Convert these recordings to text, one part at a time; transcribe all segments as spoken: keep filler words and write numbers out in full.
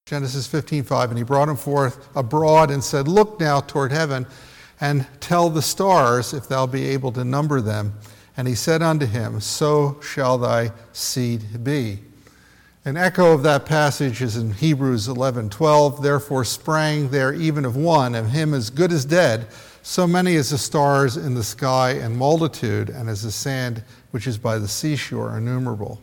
Genesis fifteen five, and he brought him forth abroad and said, look now toward heaven, and tell the stars if thou be able to number them. And he said unto him, so shall thy seed be. An echo of that passage is in Hebrews eleven twelve. Therefore sprang there even of one, of him as good as dead, so many as the stars in the sky and multitude, and as the sand which is by the seashore innumerable.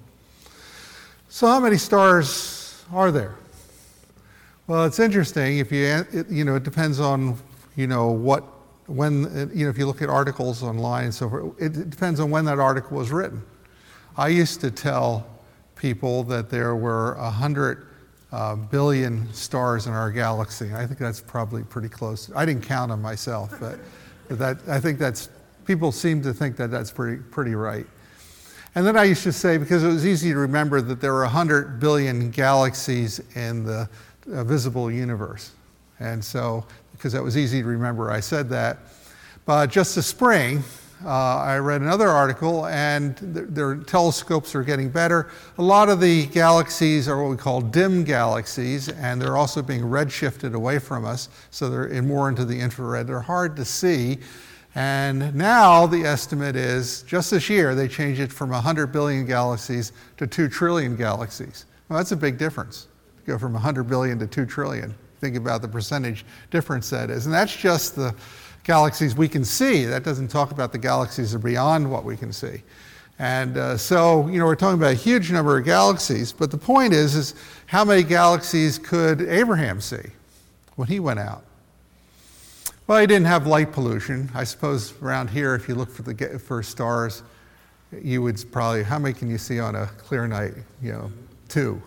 So how many stars are there? Well, it's interesting. If you, it, you know, it depends on, you know, what, when, you know, if you look at articles online and so forth, it depends on when that article was written. I used to tell people that there were a hundred uh, billion stars in our galaxy. I think that's probably pretty close. I didn't count them myself, but, but that I think that's, people seem to think that that's pretty, pretty right. And then I used to say, because it was easy to remember, that there were a hundred billion galaxies in the a visible universe. And so, because that was easy to remember, I said that. But just this spring, uh, I read another article, and th- their telescopes are getting better. A lot of the galaxies are what we call dim galaxies, and they're also being redshifted away from us, so they're in more into the infrared. They're hard to see. And now the estimate is, just this year, they changed it from one hundred billion galaxies to two trillion galaxies. Well, that's a big difference. Go from one hundred billion to two trillion. Think about the percentage difference that is. And that's just the galaxies we can see. That doesn't talk about the galaxies that are beyond what we can see. And uh, so, you know, we're talking about a huge number of galaxies, but the point is, is how many galaxies could Abraham see when he went out? Well, he didn't have light pollution. I suppose around here, if you look for the for stars, you would probably, how many can you see on a clear night? You know, two.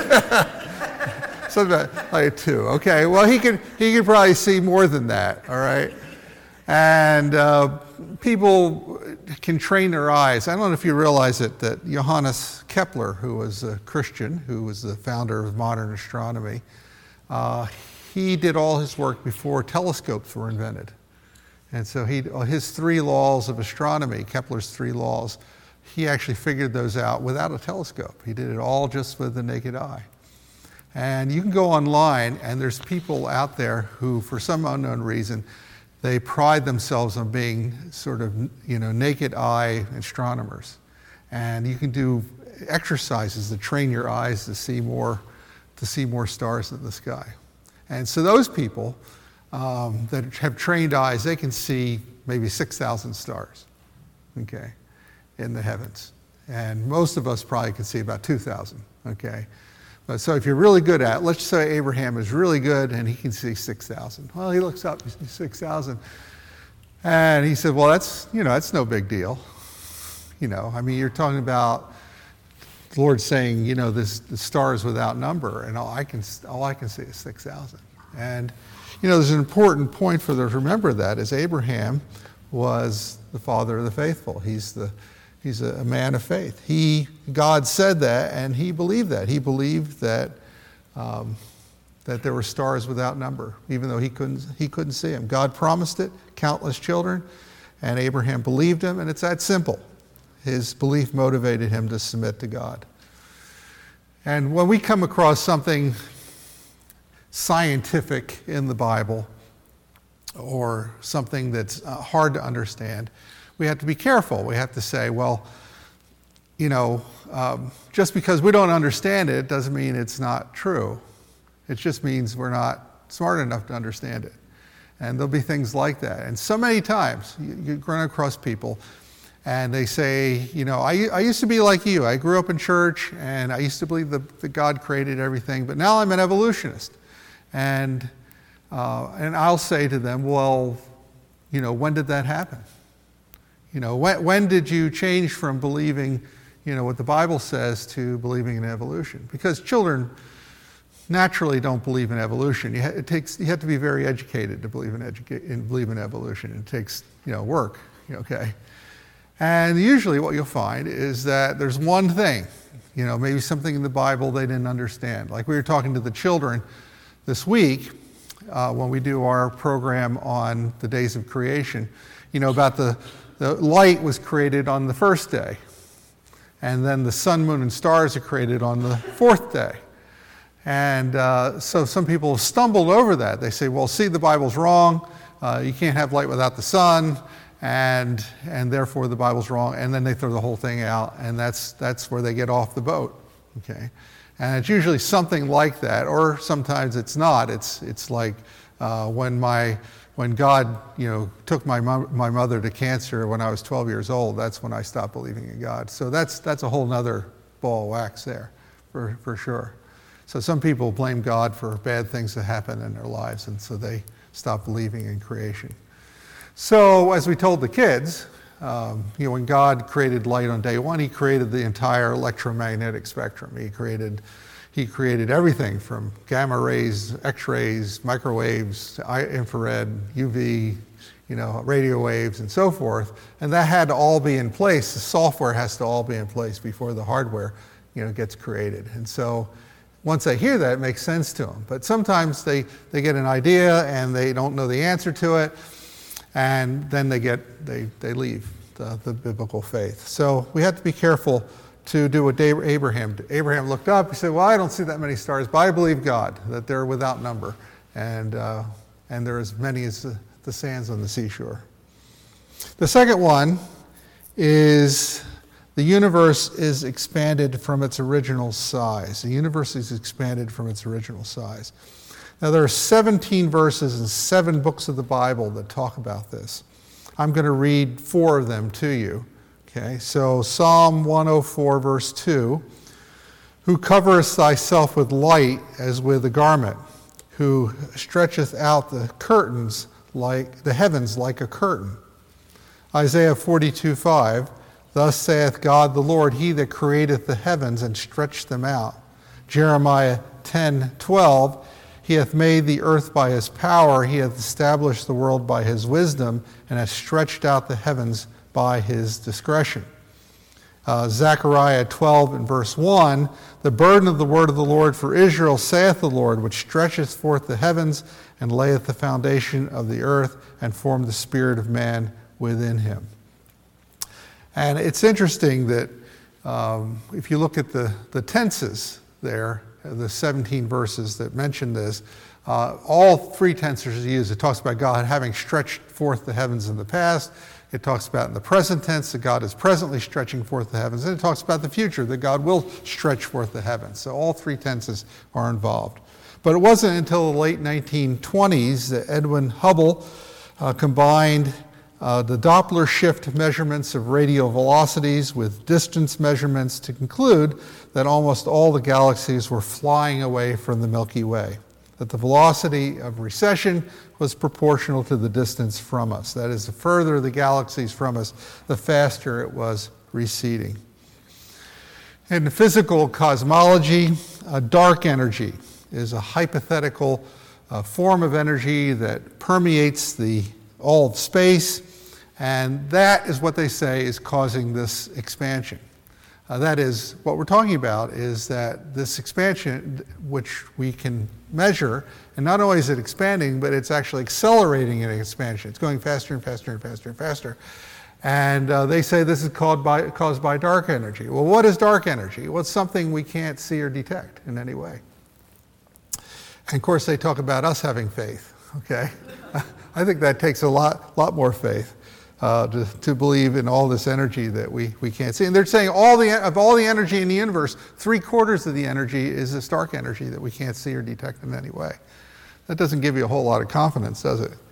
Something about like two. Okay. Well, he could he could probably see more than that. All right. And uh, people can train their eyes. I don't know if you realize it, that Johannes Kepler, who was a Christian, who was the founder of modern astronomy, uh, he did all his work before telescopes were invented. And so he his three laws of astronomy, Kepler's three laws, he actually figured those out without a telescope. He did it all just with the naked eye. And you can go online, and there's people out there who, for some unknown reason, they pride themselves on being sort of, you know, naked eye astronomers. And you can do exercises to train your eyes to see more, to see more stars in the sky. And so those people um, that have trained eyes, they can see maybe six thousand stars, okay, in the heavens. And most of us probably can see about two thousand, okay? But so if you're really good at it, let's say Abraham is really good and he can see six thousand. Well, he looks up, he sees six thousand. And he said, well, that's, you know, that's no big deal. You know, I mean, you're talking about the Lord saying, you know, this the stars without number, and all I can all I can see is six thousand. And, you know, there's an important point for them to remember that, is Abraham was the father of the faithful. He's the He's a man of faith. He, God said that, and he believed that. He believed that um, that there were stars without number, even though he couldn't he couldn't see them. God promised it, countless children, and Abraham believed him, and it's that simple. His belief motivated him to submit to God. And when we come across something scientific in the Bible, or something that's uh, hard to understand, we have to be careful. We have to say, well, you know, um, just because we don't understand it doesn't mean it's not true. It just means we're not smart enough to understand it. And there'll be things like that. And so many times you, you run across people and they say, you know, I, I used to be like you. I grew up in church and I used to believe that, that God created everything, but now I'm an evolutionist. And, uh, and I'll say to them, well, you know, when did that happen? You know, when, when did you change from believing, you know, what the Bible says to believing in evolution? Because children naturally don't believe in evolution. You, ha- it takes, you have to be very educated to believe in, educa- in, believe in evolution. It takes, you know, work, okay? And usually what you'll find is that there's one thing, you know, maybe something in the Bible they didn't understand. Like we were talking to the children this week uh, when we do our program on the days of creation, you know, about the The light was created on the first day, and then the sun, moon, and stars are created on the fourth day. And uh, so some people have stumbled over that. They say, well, see, the Bible's wrong. Uh, you can't have light without the sun, and and therefore the Bible's wrong. And then they throw the whole thing out, and that's that's where they get off the boat. Okay, and it's usually something like that, or sometimes it's not. It's it's like uh, when my when God you know took my mo- my mother to cancer when I was twelve years old. That's when I stopped believing in God. So that's that's a whole nother ball of wax there, for for sure. So some people blame God for bad things that happen in their lives, and so they stop believing in creation. So as we told the kids, um, you know, when God created light on day one, he created the entire electromagnetic spectrum. He created, he created everything from gamma rays, X-rays, microwaves, infrared, U V, you know, radio waves, and so forth. And that had to all be in place. The software has to all be in place before the hardware, you know, gets created. And so once they hear that, it makes sense to them. But sometimes they, they get an idea and they don't know the answer to it, and then they get they, they leave the, the biblical faith. So we have to be careful to do what Abraham did. Abraham looked up, he said, well, I don't see that many stars, but I believe God, that they're without number, and, uh, and they're as many as the, the sands on the seashore. The second one is the universe is expanded from its original size. The universe is expanded from its original size. Now, there are seventeen verses in seven books of the Bible that talk about this. I'm going to read four of them to you. Okay, so Psalm one oh four, verse two, who covereth thyself with light as with a garment, who stretcheth out the curtains like the heavens like a curtain. Isaiah forty-two, five, thus saith God the Lord, he that createth the heavens and stretched them out. Jeremiah ten, twelve, he hath made the earth by his power, he hath established the world by his wisdom, and hath stretched out the heavens by his discretion. Uh, Zechariah twelve and verse one, the burden of the word of the Lord for Israel, saith the Lord, which stretcheth forth the heavens, and layeth the foundation of the earth, and formed the spirit of man within him. And it's interesting that um, if you look at the, the tenses there, the seventeen verses that mention this, uh, all three tenses are used. It talks about God having stretched forth the heavens in the past. It talks about in the present tense that God is presently stretching forth the heavens. And it talks about the future, that God will stretch forth the heavens. So all three tenses are involved. But it wasn't until the late nineteen twenties that Edwin Hubble uh, combined Uh, the Doppler shift measurements of radial velocities with distance measurements to conclude that almost all the galaxies were flying away from the Milky Way, that the velocity of recession was proportional to the distance from us. That is, the further the galaxies from us, the faster it was receding. In physical cosmology, a dark energy is a hypothetical uh, form of energy that permeates the all of space, and that is what they say is causing this expansion. Uh, that is, what we're talking about is that this expansion, which we can measure, and not only is it expanding, but it's actually accelerating in expansion. It's going faster and faster and faster and faster. And uh, they say this is caused by, caused by dark energy. Well, what is dark energy? Well, it's something we can't see or detect in any way. And of course, they talk about us having faith, okay? I think that takes a lot, lot more faith uh, to, to believe in all this energy that we, we can't see. And they're saying all the of all the energy in the universe, three quarters of the energy is this dark energy that we can't see or detect in any way. That doesn't give you a whole lot of confidence, does it?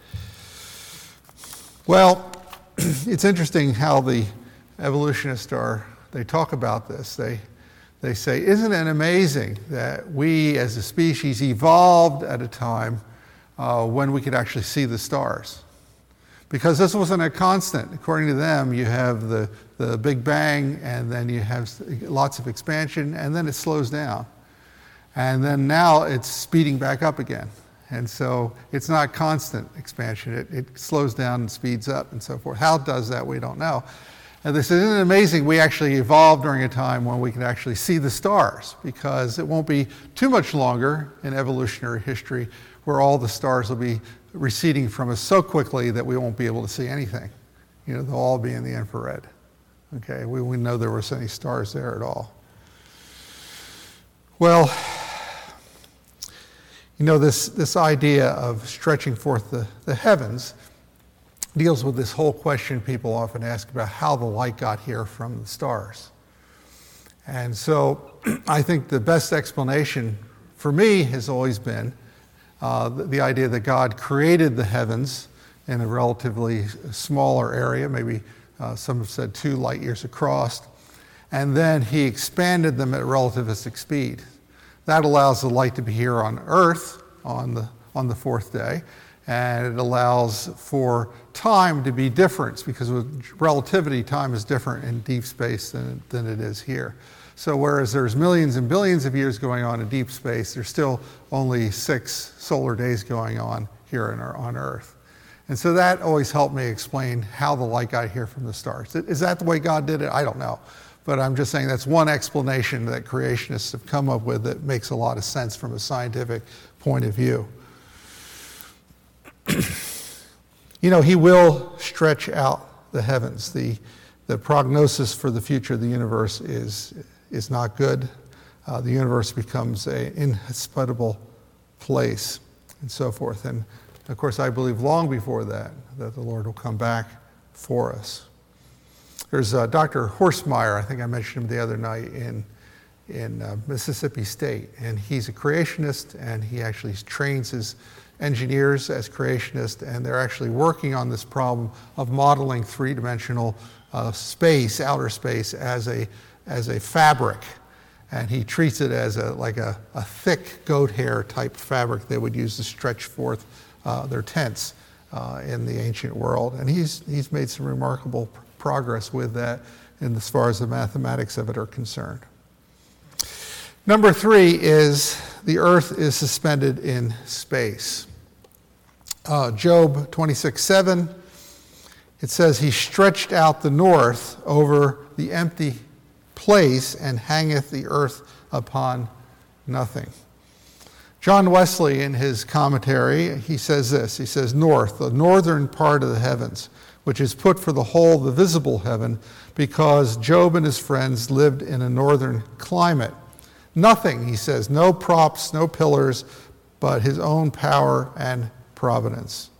Well, it's interesting how the evolutionists are, they talk about this. They, they say, isn't it amazing that we as a species evolved at a time uh, when we could actually see the stars? Because this wasn't a constant. According to them, you have the, the Big Bang, and then you have lots of expansion, and then it slows down. And then now it's speeding back up again. And so it's not constant expansion. It, it slows down and speeds up and so forth. How it does that, we don't know. And this isn't it amazing we actually evolved during a time when we can actually see the stars, because it won't be too much longer in evolutionary history where all the stars will be receding from us so quickly that we won't be able to see anything. You know, they'll all be in the infrared. Okay, we wouldn't know there was any stars there at all. Well, You know, this, this idea of stretching forth the, the heavens deals with this whole question people often ask about how the light got here from the stars. And so I think the best explanation for me has always been uh, the, the idea that God created the heavens in a relatively smaller area, maybe uh, some have said two light years across, and then he expanded them at relativistic speed. That allows the light to be here on Earth on the, on the fourth day, and it allows for time to be different, because with relativity, time is different in deep space than, than it is here. So whereas there's millions and billions of years going on in deep space, there's still only six solar days going on here in our, on Earth. And so that always helped me explain how the light got here from the stars. Is that the way God did it? I don't know. But I'm just saying that's one explanation that creationists have come up with that makes a lot of sense from a scientific point of view. You know, he will stretch out the heavens. The, the prognosis for the future of the universe is, is not good. Uh, the universe becomes an inhospitable place and so forth. And of course, I believe long before that, that the Lord will come back for us. There's uh, Doctor Horstmeyer, I think I mentioned him the other night, in, in uh, Mississippi State. And he's a creationist, and he actually trains his engineers as creationists, and they're actually working on this problem of modeling three-dimensional uh, space, outer space, as a, as a fabric. And he treats it as a, like a, a thick goat hair type fabric they would use to stretch forth uh, their tents uh, in the ancient world. And he's, he's made some remarkable progress with that in as far as the mathematics of it are concerned. Number three is the earth is suspended in space. Uh, Job twenty-six seven, it says, he stretched out the north over the empty place and hangeth the earth upon nothing. John Wesley, in his commentary, he says this, he says, north, the northern part of the heavens, which is put for the whole, the visible heaven, because Job and his friends lived in a northern climate. Nothing, he says, no props, no pillars, but his own power and providence.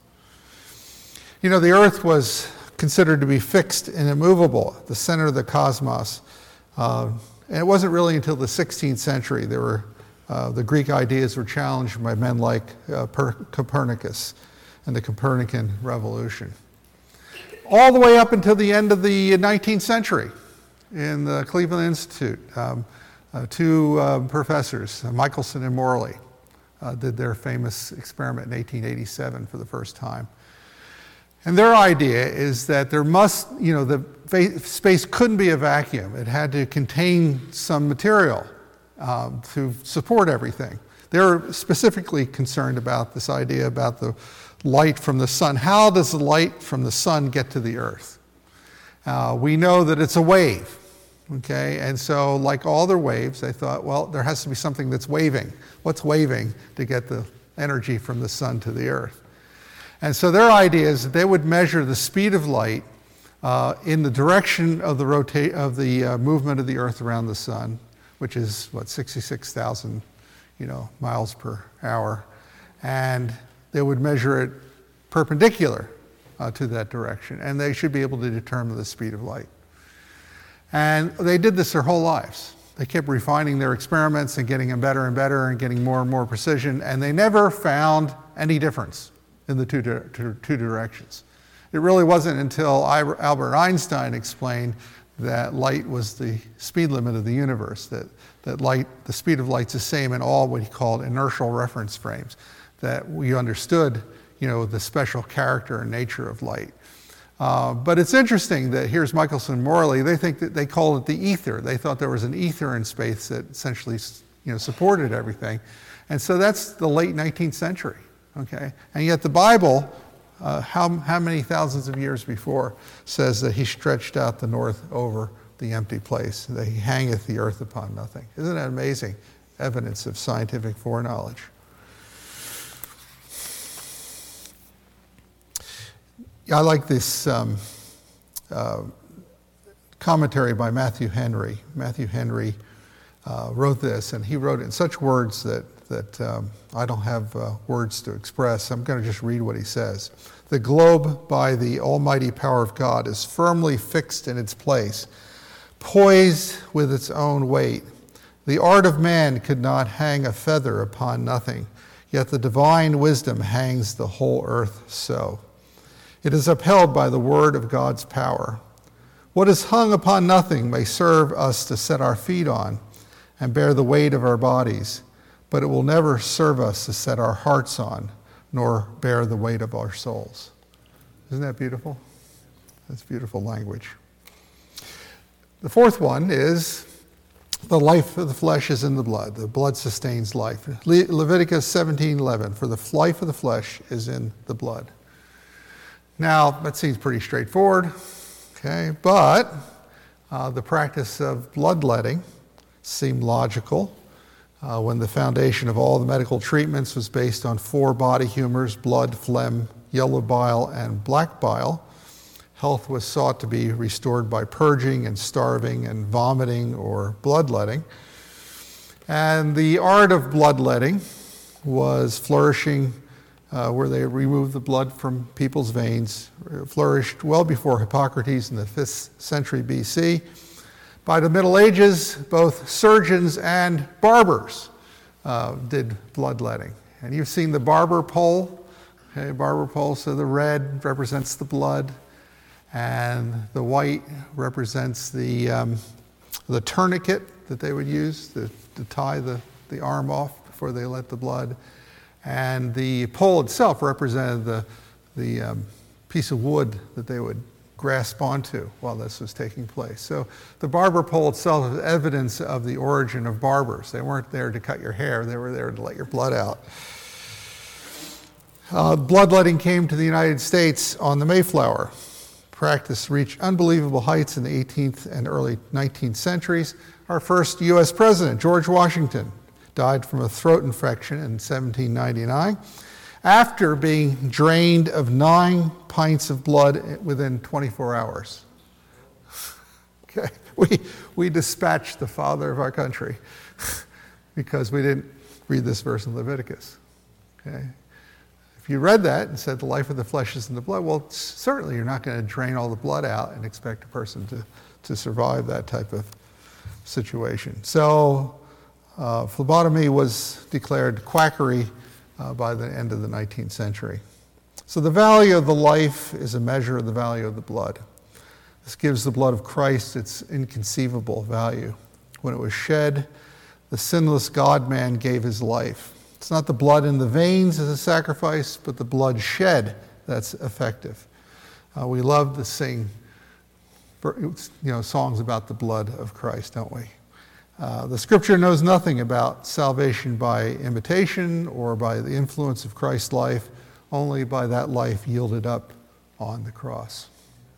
You know, the earth was considered to be fixed and immovable, the center of the cosmos. Uh, and it wasn't really until the sixteenth century there were uh, the Greek ideas were challenged by men like uh, per- Copernicus and the Copernican revolution. All the way up until the end of the nineteenth century in the Cleveland Institute, um, uh, two uh, professors, uh, Michelson and Morley, uh, did their famous experiment in eighteen eighty-seven for the first time. And their idea is that there must, you know, the fa- space couldn't be a vacuum. It had to contain some material um, to support everything. They're specifically concerned about this idea about the light from the sun. How does the light from the sun get to the earth? Uh, we know that it's a wave, okay? And so like all their waves, they thought, well, there has to be something that's waving. What's waving to get the energy from the sun to the earth? And so their idea is that they would measure the speed of light uh, in the direction of the rota- of the uh, movement of the earth around the sun, which is, what, sixty-six thousand, you know, miles per hour. And they would measure it perpendicular uh, to that direction, and they should be able to determine the speed of light. And they did this their whole lives. They kept refining their experiments and getting them better and better and getting more and more precision, and they never found any difference in the two, di- two, two directions. It really wasn't until Albert Einstein explained that light was the speed limit of the universe, that, that light, the speed of light's the same in all what he called inertial reference frames, that we understood, you know, the special character and nature of light. Uh, but it's interesting that here's Michelson and Morley, they think that they call it the ether. They thought there was an ether in space that essentially, you know, supported everything. And so that's the late nineteenth century, okay? And yet the Bible, uh, how, how many thousands of years before, says that he stretched out the north over the empty place, that he hangeth the earth upon nothing. Isn't that amazing evidence of scientific foreknowledge? I like this um, uh, commentary by Matthew Henry. Matthew Henry uh, wrote this, and he wrote it in such words that, that um, I don't have uh, words to express. I'm going to just read what he says. The globe, by the almighty power of God, is firmly fixed in its place, poised with its own weight. The art of man could not hang a feather upon nothing, yet the divine wisdom hangs the whole earth so. It is upheld by the word of God's power. What is hung upon nothing may serve us to set our feet on and bear the weight of our bodies, but it will never serve us to set our hearts on, nor bear the weight of our souls. Isn't that beautiful? That's beautiful language. The fourth one is the life of the flesh is in the blood. The blood sustains life. Le- Leviticus seventeen eleven, for the life of the flesh is in the blood. Now, that seems pretty straightforward, okay, but uh, the practice of bloodletting seemed logical. Uh, when the foundation of all the medical treatments was based on four body humors, blood, phlegm, yellow bile, and black bile, health was sought to be restored by purging and starving and vomiting or bloodletting. And the art of bloodletting was flourishing uh, where they removed the blood from people's veins, it flourished well before Hippocrates in the fifth century B C. By the Middle Ages, both surgeons and barbers uh, did bloodletting. And you've seen the barber pole, okay, barber pole, so the red represents the blood, and the white represents the, um, the tourniquet that they would use to, to tie the, the arm off before they let the blood. And the pole itself represented the, the um, piece of wood that they would grasp onto while this was taking place. So the barber pole itself is evidence of the origin of barbers. They weren't there to cut your hair, they were there to let your blood out. Uh, bloodletting came to the United States on the Mayflower. Practice reached unbelievable heights in the eighteenth and early nineteenth centuries. Our first U S president, George Washington, died from a throat infection in seventeen ninety-nine. After being drained of nine pints of blood within twenty-four hours. Okay, we, we dispatched the father of our country because we didn't read this verse in Leviticus. Okay, if you read that and said the life of the flesh is in the blood, well, certainly you're not going to drain all the blood out and expect a person to, to survive that type of situation. So uh, phlebotomy was declared quackery Uh, by the end of the nineteenth century. So the value of the life is a measure of the value of the blood. This gives the blood of Christ its inconceivable value. When it was shed, the sinless God-man gave his life. It's not the blood in the veins as a sacrifice, but the blood shed that's effective. Uh, we love to sing you know, songs about the blood of Christ, don't we? Uh, the scripture knows nothing about salvation by imitation or by the influence of Christ's life, only by that life yielded up on the cross.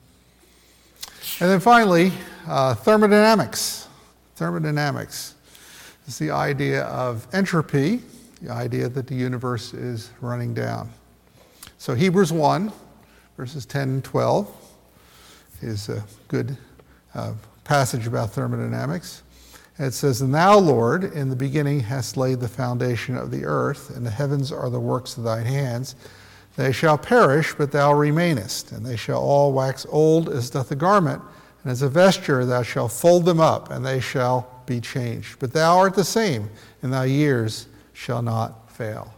And then finally, uh, thermodynamics. Thermodynamics is the idea of entropy, the idea that the universe is running down. So Hebrews one, verses ten and twelve is a good uh, passage about thermodynamics. It says, "And thou, Lord, in the beginning hast laid the foundation of the earth, and the heavens are the works of thine hands. They shall perish, but thou remainest, and they shall all wax old as doth a garment, and as a vesture thou shalt fold them up, and they shall be changed. But thou art the same, and thy years shall not fail."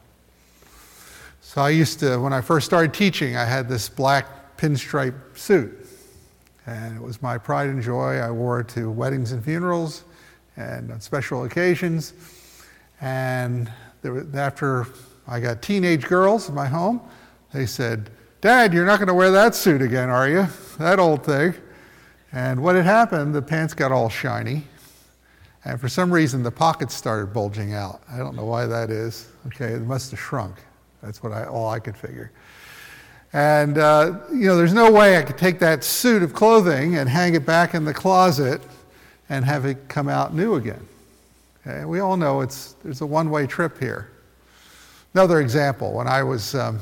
So I used to, when I first started teaching, I had this black pinstripe suit, and it was my pride and joy. I wore it to weddings and funerals, and on special occasions. And there was, after I got teenage girls in my home, they said, "Dad, you're not going to wear that suit again, are you? That old thing." And what had happened, the pants got all shiny, and for some reason the pockets started bulging out. I don't know why that is. Okay, it must have shrunk. That's what I, all I could figure. And uh, you know, there's no way I could take that suit of clothing and hang it back in the closet and have it come out new again. Okay? We all know it's there's a one-way trip here. Another example, when I was, um,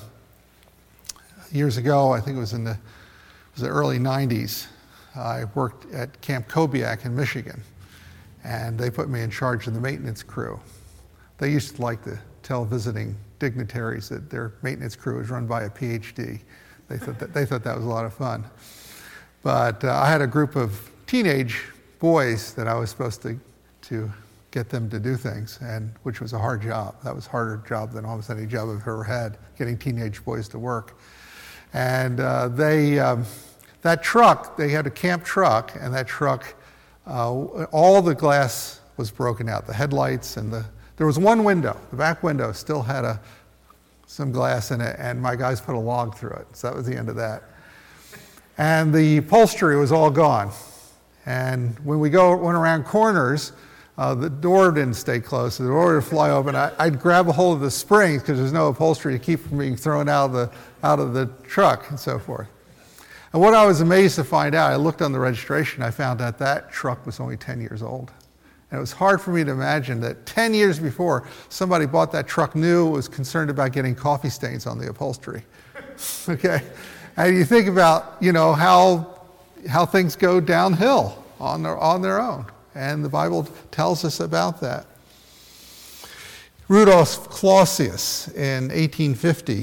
years ago, I think it was in the, it was the early nineties, I worked at Camp Kobiak in Michigan, and they put me in charge of the maintenance crew. they used to like to tell visiting dignitaries that their maintenance crew was run by a P H D. They thought that, they thought that was a lot of fun. But uh, I had a group of teenage boys that I was supposed to, to get them to do things, and which was a hard job. That was a harder job than almost any job I've ever had, getting teenage boys to work. And uh, they, um, that truck, they had a camp truck, and that truck, uh, all the glass was broken out, the headlights and the, there was one window, the back window still had a, some glass in it, and my guys put a log through it, so that was the end of that. And the upholstery was all gone. And when we go went around corners, uh, the door didn't stay closed, so the door would fly open. I, I'd grab a hold of the springs because there's no upholstery to keep from being thrown out of the out of the truck and so forth. And what I was amazed to find out, I looked on the registration, I found out that truck was only ten years old. And it was hard for me to imagine that ten years before, somebody bought that truck new, was concerned about getting coffee stains on the upholstery. Okay? And you think about, you know, how how things go downhill on their on their own. And the Bible tells us about that. Rudolf Clausius in eighteen fifty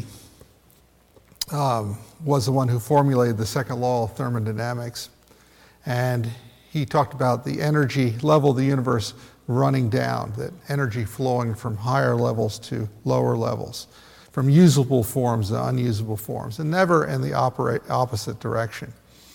um, was the one who formulated the second law of thermodynamics. And he talked about the energy level of the universe running down, that energy flowing from higher levels to lower levels, from usable forms to unusable forms, and never in the operate, opposite direction.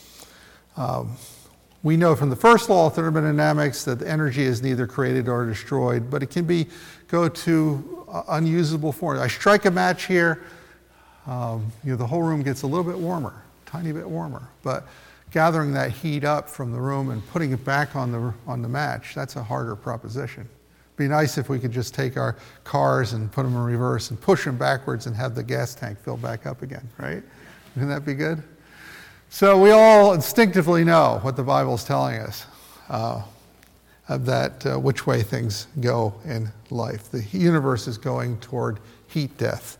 Um, we know from the first law of thermodynamics that the energy is neither created or destroyed, but it can be go to uh, unusable forms. I strike a match here, um, you know, the whole room gets a little bit warmer, tiny bit warmer, but gathering that heat up from the room and putting it back on the on the match, that's a harder proposition. It'd be nice if we could just take our cars and put them in reverse and push them backwards and have the gas tank fill back up again, right? Wouldn't that be good? So we all instinctively know what the Bible is telling us, uh, of that uh, which way things go in life. The universe is going toward heat death.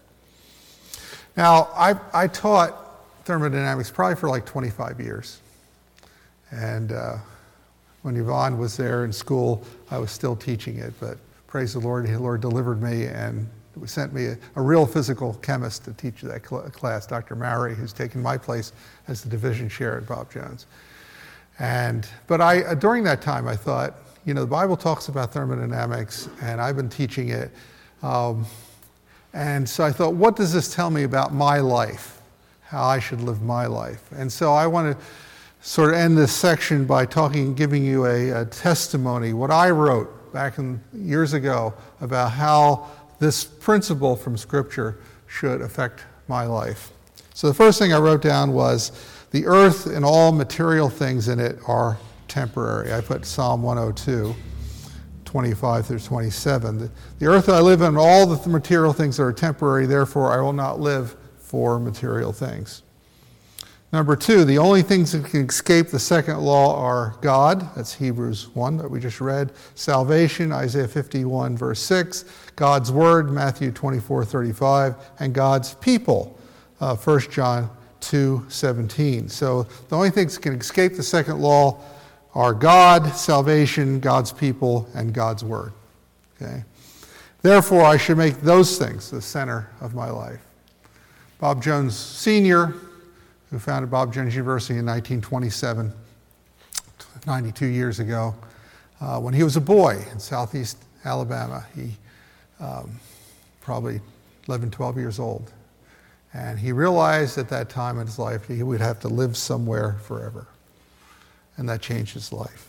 Now, I, I taught thermodynamics probably for like twenty-five years. And uh, when Yvonne was there in school, I was still teaching it, but praise the Lord, the Lord delivered me and sent me a, a real physical chemist to teach that cl- class, Doctor Mowry, who's taken my place as the division chair at Bob Jones. And, but I, uh, during that time, I thought, you know, the Bible talks about thermodynamics, and I've been teaching it. Um, and so I thought, what does this tell me about my life? How I should live my life? And so I want to sort of end this section by talking, giving you a, a testimony, what I wrote back in years ago about how this principle from Scripture should affect my life. So the first thing I wrote down was, the earth and all material things in it are temporary. I put Psalm one oh two, twenty-five through twenty-seven. The, the earth that I live in, all the material things that are temporary, therefore I will not live for material things. Number two, the only things that can escape the second law are God, that's Hebrews one that we just read, salvation, Isaiah fifty-one verse six, God's word, Matthew twenty-four thirty-five, and God's people, uh, First John two seventeen. So the only things that can escape the second law are God, salvation, God's people, and God's word. Okay? Therefore, I should make those things the center of my life. Bob Jones Senior, who founded Bob Jones University in nineteen twenty-seven, ninety-two years ago, uh, when he was a boy in southeast Alabama. He um, probably eleven, twelve years old. And he realized at that time in his life he would have to live somewhere forever. And that changed his life.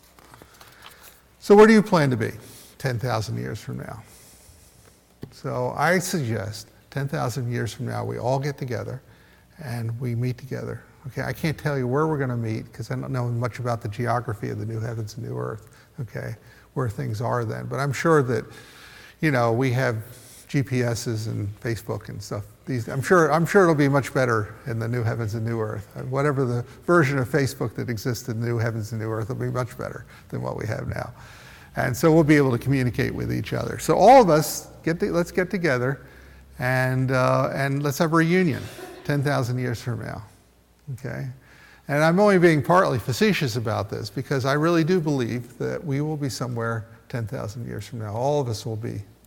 So where do you plan to be ten thousand years from now? So I suggest ten thousand years from now we all get together and we meet together. Okay, I can't tell you where we're going to meet because I don't know much about the geography of the new heavens and new earth, okay, where things are then. But I'm sure that, you know, we have G P S's and Facebook and stuff. These, I'm sure I'm sure it'll be much better in the new heavens and new earth. Whatever the version of Facebook that exists in the new heavens and new earth will be much better than what we have now. And so we'll be able to communicate with each other. So all of us, get to, let's get together and, uh, and let's have a reunion ten thousand years from now, okay? And I'm only being partly facetious about this because I really do believe that we will be somewhere ten thousand years from now. All of us will be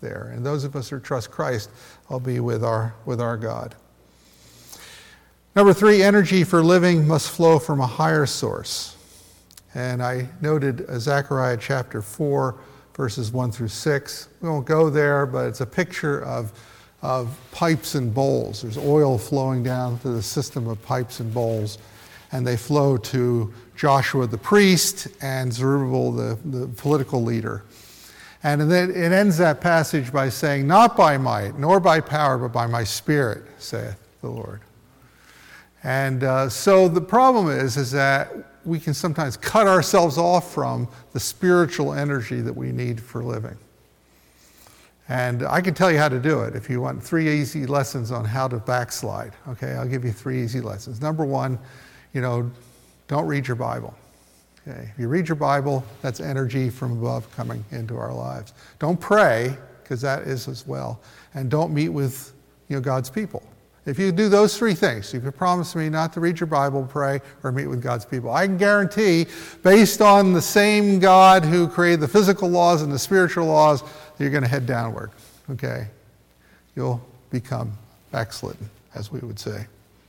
there. And those of us who trust Christ will be with our, with our God. Number three, energy for living must flow from a higher source. And I noted Zechariah chapter four, verses one through six. We won't go there, but it's a picture of, of pipes and bowls. There's oil flowing down through the system of pipes and bowls, and they flow to Joshua the priest and Zerubbabel the, the political leader. And then it ends that passage by saying, not by might, nor by power, but by my spirit, saith the Lord. And uh, so the problem is, is that we can sometimes cut ourselves off from the spiritual energy that we need for living. And I can tell you how to do it if you want three easy lessons on how to backslide. Okay, I'll give you three easy lessons. Number one, you know, don't read your Bible. Okay, if you read your Bible, that's energy from above coming into our lives. Don't pray, because that is as well. And don't meet with, you know, God's people. If you do those three things, you can promise me not to read your Bible, pray, or meet with God's people. I can guarantee, based on the same God who created the physical laws and the spiritual laws, that you're going to head downward, okay? You'll become backslidden, as we would say.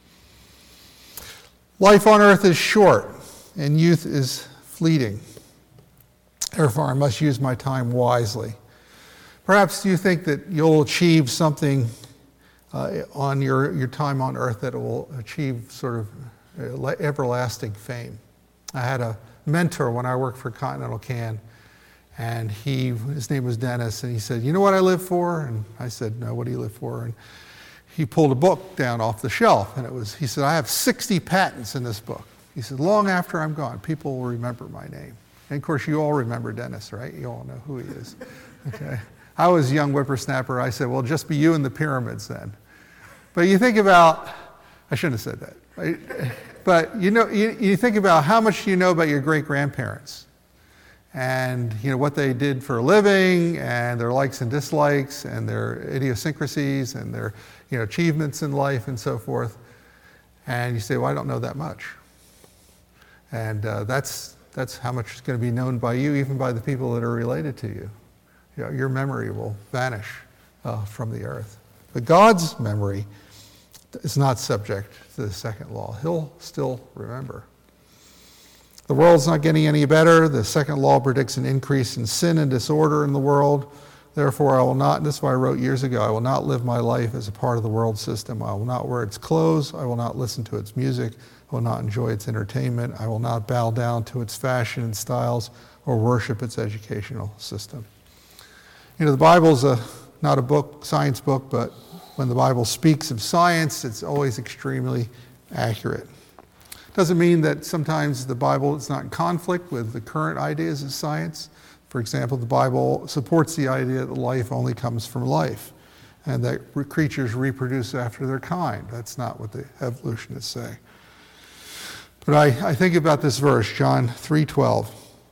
Life on earth is short, and youth is fleeting. Therefore, I must use my time wisely. Perhaps you think that you'll achieve something Uh, on your, your time on earth that will achieve sort of uh, everlasting fame. I had a mentor when I worked for Continental Can, and he, his name was Dennis, and he said, you know what I live for? And I said, no, what do you live for? And he pulled a book down off the shelf, and it was, he said, I have sixty patents in this book. He said, long after I'm gone, people will remember my name. And of course, you all remember Dennis, right? You all know who he is. Okay. I was a young whippersnapper. I said, well, just be you and the pyramids then. But you think about, I shouldn't have said that, right? But you know, you, you think about how much you know about your great-grandparents and you know what they did for a living and their likes and dislikes and their idiosyncrasies and their you know achievements in life and so forth. And you say, well, I don't know that much. And uh, that's, that's how much is going to be known by you, even by the people that are related to you. You know, your memory will vanish uh, from the earth. But God's memory is not subject to the second law. He'll still remember. The world's not getting any better. The second law predicts an increase in sin and disorder in the world. Therefore, I will not, and this is what I wrote years ago, I will not live my life as a part of the world system. I will not wear its clothes. I will not listen to its music. I will not enjoy its entertainment. I will not bow down to its fashion and styles or worship its educational system. You know, the Bible's a, not a book, science book, but when the Bible speaks of science, it's always extremely accurate. Doesn't mean that sometimes the Bible is not in conflict with the current ideas of science. For example, the Bible supports the idea that life only comes from life and that creatures reproduce after their kind. That's not what the evolutionists say. But I, I think about this verse, John three twelve.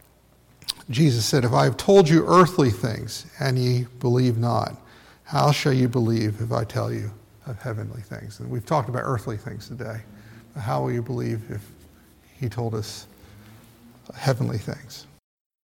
Jesus said, if I have told you earthly things and ye believe not, how shall you believe if I tell you of heavenly things? And we've talked about earthly things today. How will you believe if he told us heavenly things?